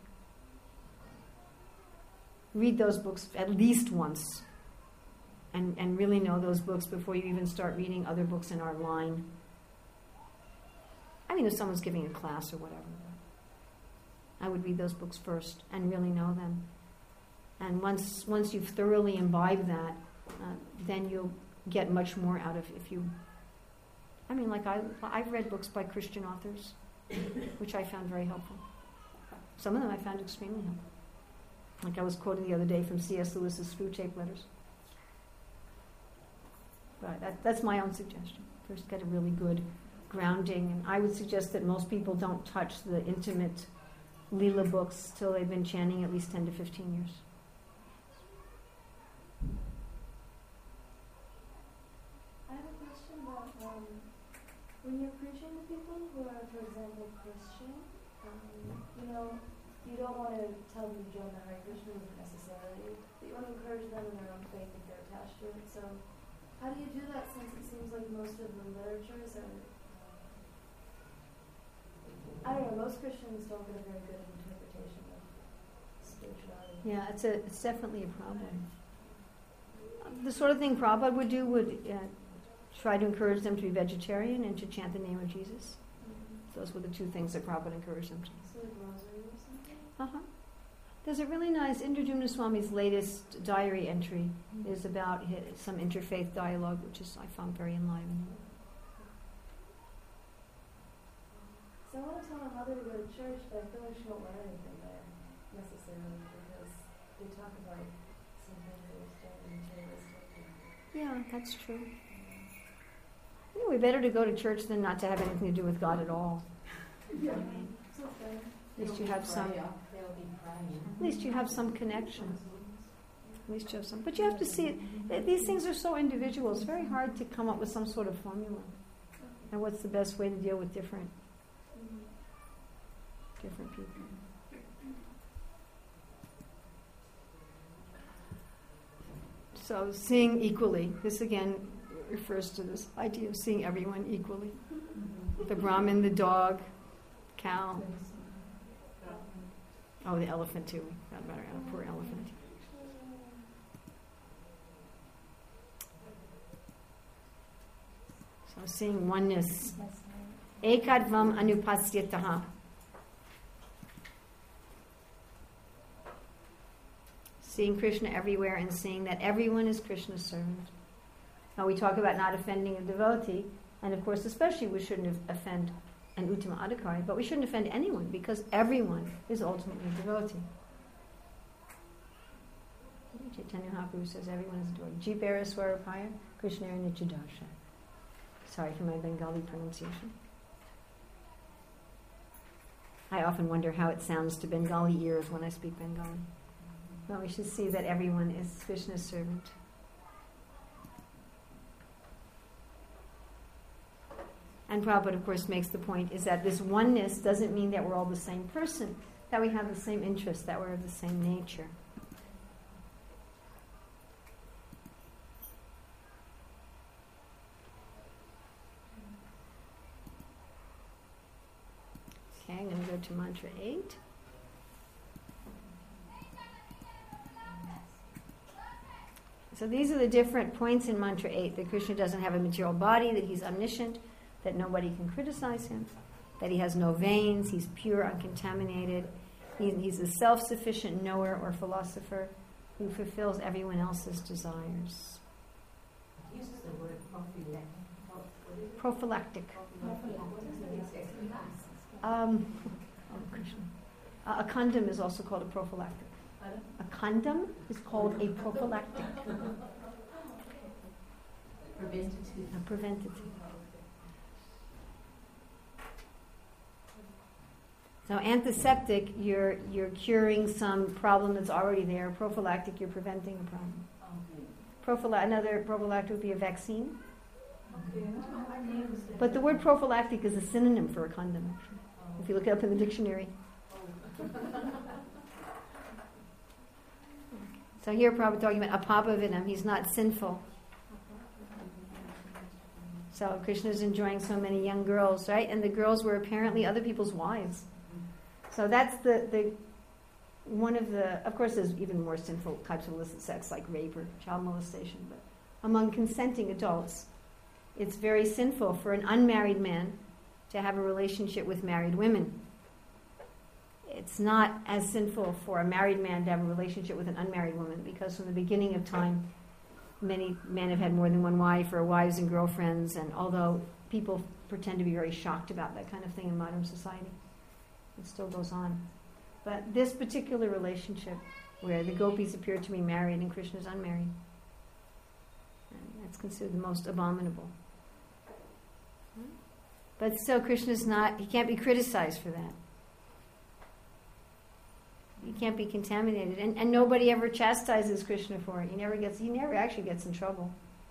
Read those books at least once and, and really know those books before you even start reading other books in our line. I mean, if someone's giving a class or whatever, I would read those books first and really know them. And once once you've thoroughly imbibed that, uh, then you'll get much more out of if you... I mean, like I, I've read books by Christian authors, which I found very helpful. Some of them I found extremely helpful. Like I was quoting the other day from C S Lewis's Screwtape Letters. But that, that's my own suggestion. First get a really good grounding. And I would suggest that most people don't touch the intimate Leela books till they've been chanting at least ten to fifteen years. I have a question about um, when you're preaching to people who are, for example, Christian, um, you know, you don't want to tell them to join the Hare Krishna necessarily, but you want to encourage them in their own faith if they're attached to it. So how do you do that since it seems like most of the literatures are, I don't know, most Christians don't get a very good interpretation of spirituality. Yeah, it's a it's definitely a problem. The sort of thing Prabhupada would do would uh, try to encourage them to be vegetarian and to chant the name of Jesus. Mm-hmm. Those were the two things that Prabhupada encouraged them to. So like rosary or something? Uh-huh. There's a really nice, Indradyumna Swami's latest diary entry mm-hmm. is about his, some interfaith dialogue, which is I found very enlivening. So I want to tell my mother to go to church, but I feel like she won't learn anything there necessarily because they talk about some things that are still materialistic. Yeah, that's true. Yeah, we better to go to church than not to have anything to do with God at all. Yeah. It's okay. At least you have some. At least you have some connection. At least you have some. But you have to see it. These things are so individual. It's very hard to come up with some sort of formula. And what's the best way to deal with different, different people? So seeing equally. This again refers to this idea of seeing everyone equally. The Brahmin, the dog, cow. Oh, the elephant too. Forgot about our poor elephant. So seeing oneness. Ekadvam anupasyataha. Seeing Krishna everywhere and seeing that everyone is Krishna's servant. Now we talk about not offending a devotee, and of course especially we shouldn't offend an Uttama Adhikari, but we shouldn't offend anyone because everyone is ultimately a devotee. Chaitanya Mahaprabhu says everyone is adored. Jipera Swarapaya, Krishnara Nityadarsha. Sorry for my Bengali pronunciation. I often wonder how it sounds to Bengali ears when I speak Bengali. Well, we should see that everyone is Krishna's servant. And Prabhupada, of course, makes the point is that this oneness doesn't mean that we're all the same person, that we have the same interests, that we're of the same nature. Okay, I'm going to go to mantra eight. So these are the different points in mantra eight, that Krishna doesn't have a material body, that he's omniscient, that nobody can criticize him, that he has no veins, he's pure, uncontaminated, he, he's a self-sufficient knower or philosopher who fulfills everyone else's desires. He uses the word prophylactic. Prophylactic. Um, oh, Krishna. Uh, a condom is also called a prophylactic. A condom is called a prophylactic. Preventative. A preventative. So antiseptic, you're you're curing some problem that's already there. Prophylactic, you're preventing a problem. Okay. Prophyla- another prophylactic would be a vaccine. But the word prophylactic is a synonym for a condom, actually, if you look it up in the dictionary. So here Prabhupada talking about apabhavinam, he's not sinful. So Krishna's enjoying so many young girls, right? And the girls were apparently other people's wives. So that's the, the one of the, of course there's even more sinful types of illicit sex like rape or child molestation, but among consenting adults, it's very sinful for an unmarried man to have a relationship with married women. It's not as sinful for a married man to have a relationship with an unmarried woman, because from the beginning of time, many men have had more than one wife or wives and girlfriends, and although people pretend to be very shocked about that kind of thing in modern society, it still goes on. But this particular relationship where the gopis appear to be married and Krishna is unmarried. And that's considered the most abominable. But still, Krishna's not, he can't be criticized for that. He can't be contaminated. And, and nobody ever chastises Krishna for it. He never gets, he never actually gets in trouble.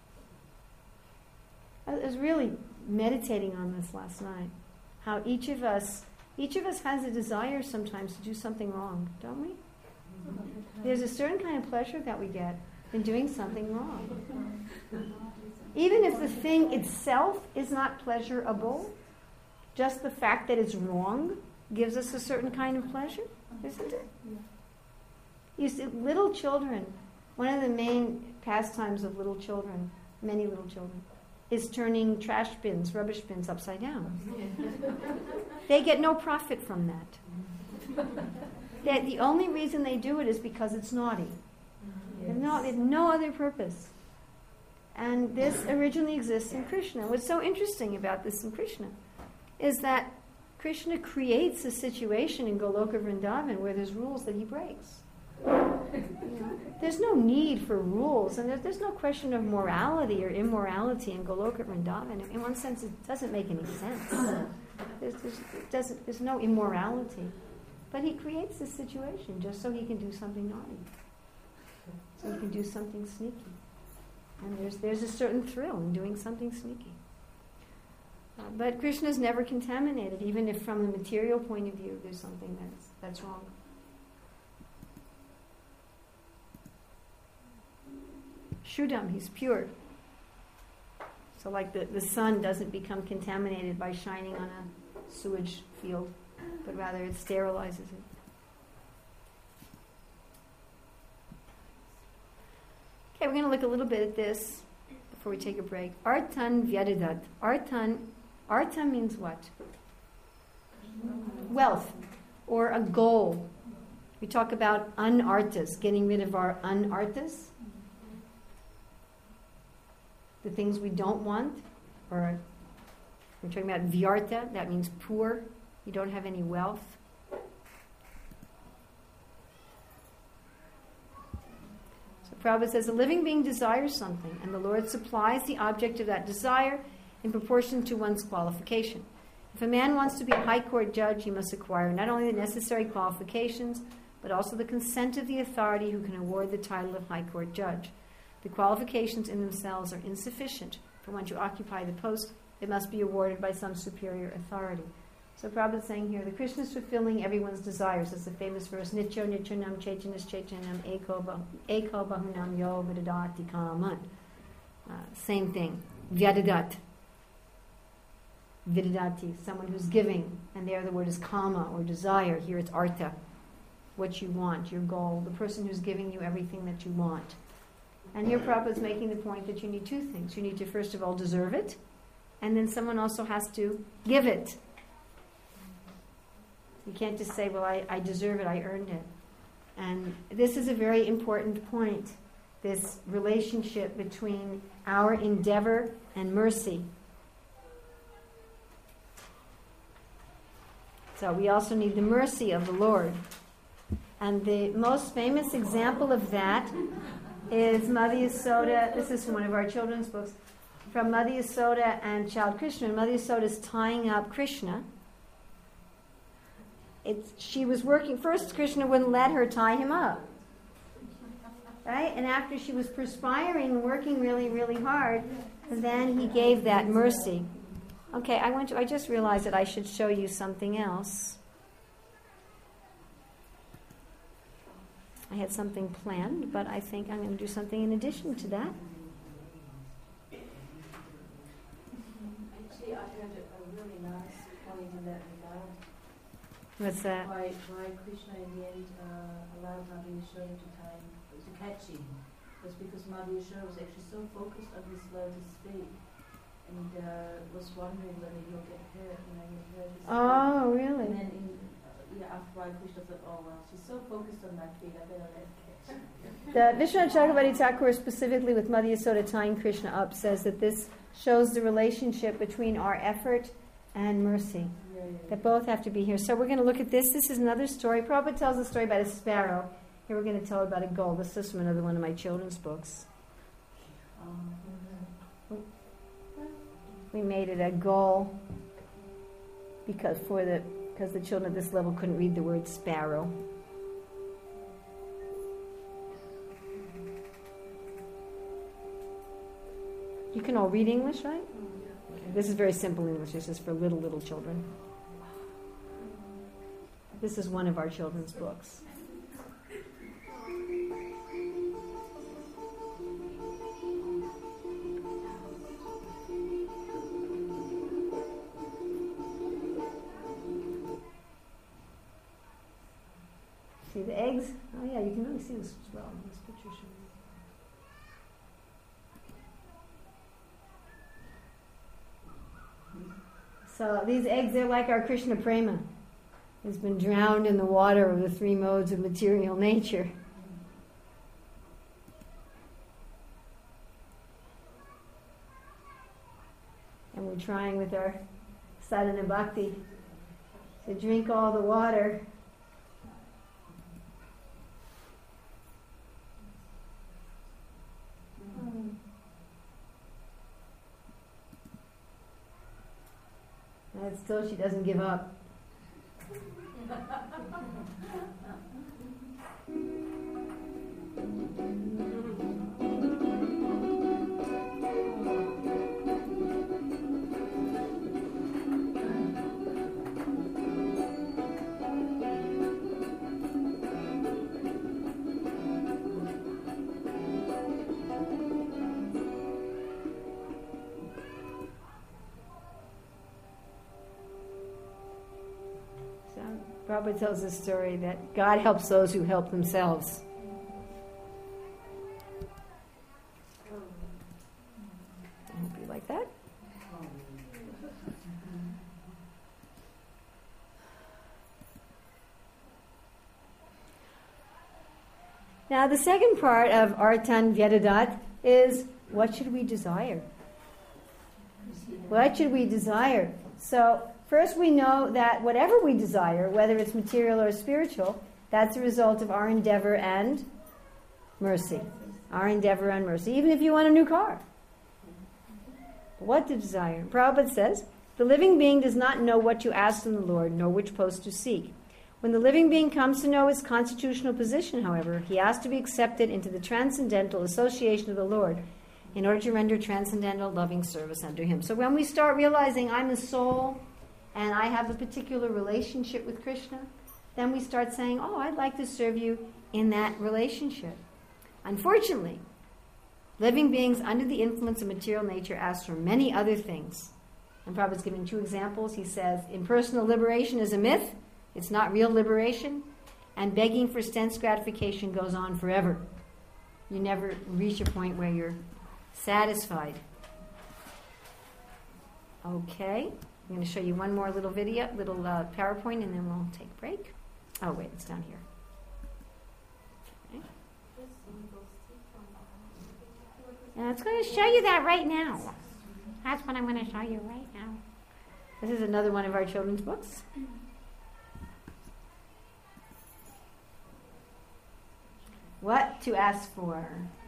I was really meditating on this last night. How each of us, each of us has a desire sometimes to do something wrong, don't we? There's a certain kind of pleasure that we get in doing something wrong. Even if the thing itself is not pleasurable, just the fact that it's wrong gives us a certain kind of pleasure, isn't it? You see, little children, one of the main pastimes of little children, many little children, is turning trash bins, rubbish bins upside down. They get no profit from that. That the only reason they do it is because it's naughty. They have no, they have no other purpose. And this originally exists in Krishna. What's so interesting about this in Krishna is that Krishna creates a situation in Goloka Vrindavan where there's rules that he breaks. You know, there's no need for rules, and there, there's no question of morality or immorality in Goloka Vrindavan. In one sense, it doesn't make any sense. There's, there's, it doesn't, there's no immorality. But he creates this situation just so he can do something naughty. So he can do something sneaky. And there's, there's a certain thrill in doing something sneaky. Uh, but Krishna's never contaminated, even if from the material point of view there's something that's, that's wrong. Shuddham, he's pure. So like the, the sun doesn't become contaminated by shining on a sewage field, but rather it sterilizes it. Okay, we're going to look a little bit at this before we take a break. Artan vyadidat. Artan, arta means what? Wealth, or a goal. We talk about unartas, getting rid of our unartas, the things we don't want, or we're talking about vyarta, that means poor, you don't have any wealth. So Prabhupada says, a living being desires something, and the Lord supplies the object of that desire in proportion to one's qualification. If a man wants to be a high court judge, he must acquire not only the necessary qualifications, but also the consent of the authority who can award the title of high court judge. The qualifications in themselves are insufficient for one to occupy the post. It must be awarded by some superior authority. So Prabhupada is saying here, the Krishna is fulfilling everyone's desires. It's the famous verse, Nityo Nityanam Chaitanas Chaitanam Eko Bahunam Yo Vidadati Kaman. Uh, same thing. Vyadadat. Vidadati, someone who's giving. And there the word is kama, or desire. Here it's artha. What you want, your goal. The person who's giving you everything that you want. And here Prabhupada is making the point that you need two things. You need to first of all deserve it, and then someone also has to give it. You can't just say, well, I, I deserve it, I earned it. And this is a very important point, this relationship between our endeavor and mercy. So we also need the mercy of the Lord. And the most famous example of that is Madhya Yasoda. This is from one of our children's books, from Madhya Yasoda and Child Krishna. And Madhya Yasoda is tying up Krishna. It's, she was working, first Krishna wouldn't let her tie him up. Right? And after she was perspiring and working really, really hard, then he gave that mercy. Okay, I want to, I just realized that I should show you something else. I had something planned, but I think I'm going to do something in addition to that. Actually, I heard a really nice point in that regard. What's that? Why, why Krishna in the end uh, allowed Madhya Yasoda to time to catch him was because Madhya Yasoda was actually so focused on his lotus feet and uh, was wondering whether he'll get hurt, you know, he'll hurt his Oh, feet. really? And then in, Yeah, after a while, Krishna thought, oh, well, she's so focused on my feet, I better let her catch her. The Vishwanath Chakravarti Thakur, specifically with Madhya Yasoda tying Krishna up, says that this shows the relationship between our effort and mercy. Yeah, yeah. That both have to be here. So we're going to look at this. This is another story. Prabhupada tells a story about a sparrow Here we're going to tell about a goal. This is from another one of my children's books. We made it a goal because for the because the children at this level couldn't read the word sparrow. You can all read English, right? Okay. This is very simple English. This is for little, little children. This is one of our children's books. See the eggs? Oh yeah, you can really see this as well in this picture. So these eggs, they're like our Krishna Prema. It's been drowned in the water of the three modes of material nature. And we're trying with our sadhana bhakti to drink all the water. And still she doesn't give up. Prabhupada tells this story that God helps those who help themselves. I hope you like that. Now, the second part of Artan Vyadat is, what should we desire? What should we desire? So, first, we know that whatever we desire, whether it's material or spiritual, that's a result of our endeavor and mercy. Our endeavor and mercy. Even if you want a new car. What to desire? Prabhupada says, the living being does not know what to ask from the Lord, nor which post to seek. When the living being comes to know his constitutional position, however, he asks to be accepted into the transcendental association of the Lord in order to render transcendental loving service unto him. So when we start realizing I'm a soul, and I have a particular relationship with Krishna, then we start saying, oh, I'd like to serve you in that relationship. Unfortunately, living beings under the influence of material nature ask for many other things. And Prabhupada's giving two examples. He says, impersonal liberation is a myth. It's not real liberation. And begging for sense gratification goes on forever. You never reach a point where you're satisfied. Okay. I'm going to show you one more little video, little uh, PowerPoint, and then we'll take a break. Oh, wait, it's down here. Okay. And it's going to show you that right now. That's what I'm going to show you right now. This is another one of our children's books. What to ask for?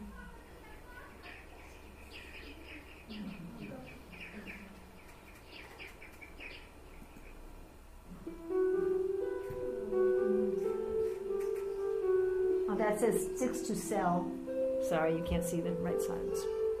Oh, that says six to sell. Sorry, you can't see the right sides.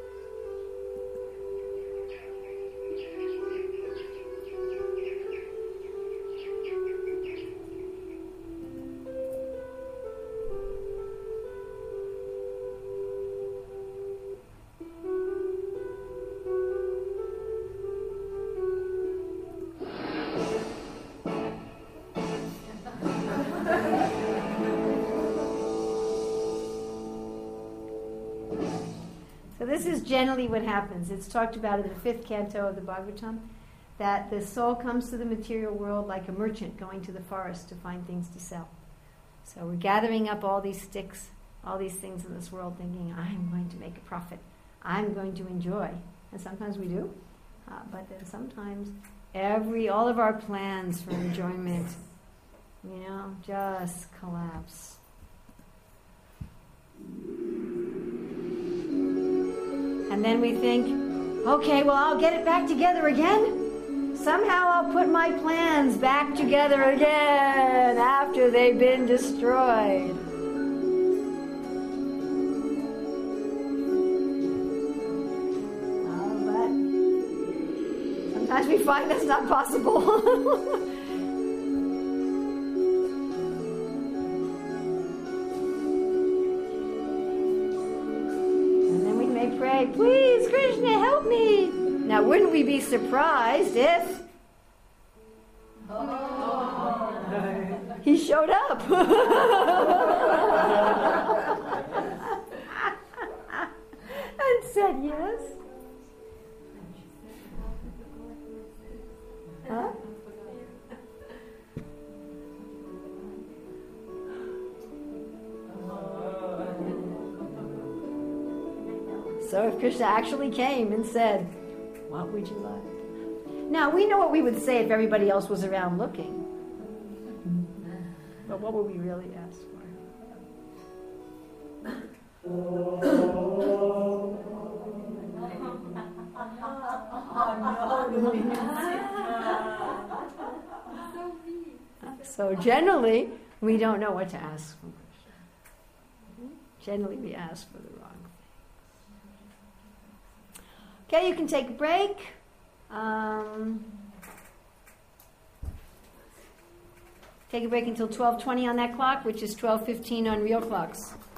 This is generally what happens. It's talked about in the fifth canto of the Bhagavatam, that the soul comes to the material world like a merchant going to the forest to find things to sell. So we're gathering up all these sticks, all these things in this world, thinking, I'm going to make a profit. I'm going to enjoy. And sometimes we do. Uh, but then sometimes every, all of our plans for enjoyment, you know, just collapse. And then we think, okay, well, I'll get it back together again. Somehow I'll put my plans back together again after they've been destroyed. Oh, but sometimes we find that's not possible. Pray, please, Krishna, help me. Now, wouldn't we be surprised if oh. he showed up? And said yes. Huh? So if Krishna actually came and said, what would you like? Now, we know what we would say if everybody else was around looking. But what would we really ask for? So generally, we don't know what to ask from Krishna. Generally, we ask for the wrong. Okay, you can take a break. Um, take a break until twelve twenty on that clock, which is twelve fifteen on real clocks.